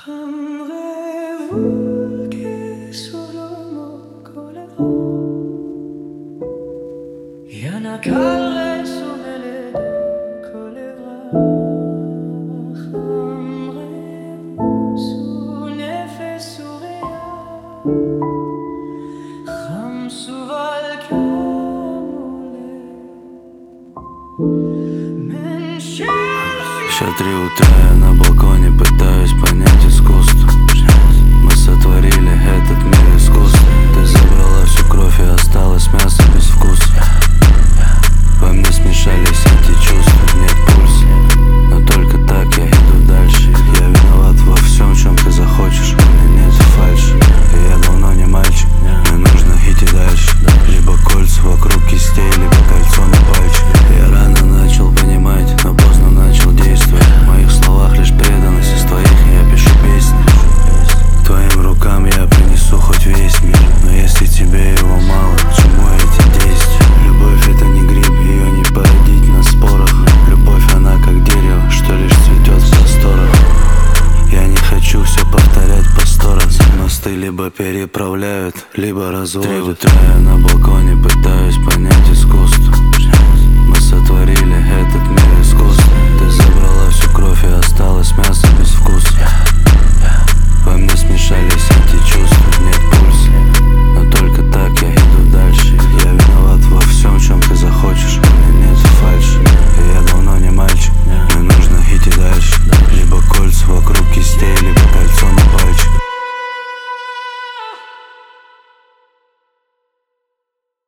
Rêve che solo collerò. Y a una caresse nelle collerà. Su nefe suria. Suval kamole. Сейчас 3 утра, я на балконе пытаюсь понять искусство. Мы сотворили этот мир искусства. Ты забрала всю кровь и осталось мясо без вкуса. Во мне смешались эти чувства, нет пульса. Но только так я иду дальше. Я виноват во всем, чем ты захочешь. У меня нет фальши, и я давно не мальчик. Мне нужно идти дальше. Либо кольца вокруг кистей, либо кольцо на пальчике. Я рано начал понимать, но поздно начал действовать. В моих словах лишь преданность, из твоих я пишу песни. К твоим рукам я принесу хоть весь мир. Но если тебе его мало, к чему эти действия? Любовь это не гриб, ее не породить на спорах. Любовь она как дерево, что лишь цветет в просторах. Я не хочу все повторять по 100 раз. Мосты либо переправляют, либо разводят. 3 утра я на балконе пытаюсь понять искусство.